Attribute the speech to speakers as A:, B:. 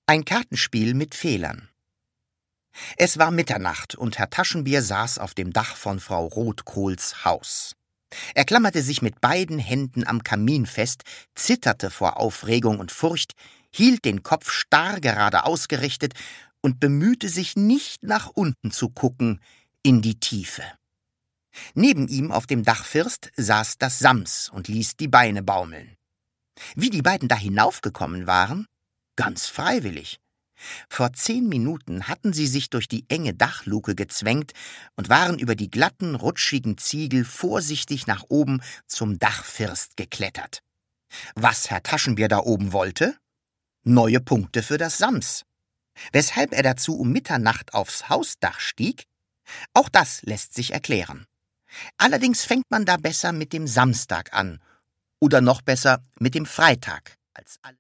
A: Ein Kartenspiel mit Fehlern. Es war Mitternacht und Herr Taschenbier saß auf dem Dach von Frau Rotkohls Haus. Er klammerte sich mit beiden Händen am Kamin fest, zitterte vor Aufregung und Furcht, hielt den Kopf starr gerade ausgerichtet und bemühte sich nicht nach unten zu gucken, in die Tiefe. Neben ihm auf dem Dachfirst saß das Sams und ließ die Beine baumeln. Wie die beiden da hinaufgekommen waren? Ganz freiwillig. Vor 10 Minuten hatten sie sich durch die enge Dachluke gezwängt und waren über die glatten, rutschigen Ziegel vorsichtig nach oben zum Dachfirst geklettert. Was Herr Taschenbier da oben wollte? Neue Punkte für das Sams. Weshalb er dazu um Mitternacht aufs Hausdach stieg? Auch das lässt sich erklären. Allerdings fängt man da besser mit dem Samstag an. Oder noch besser mit dem Freitag als alle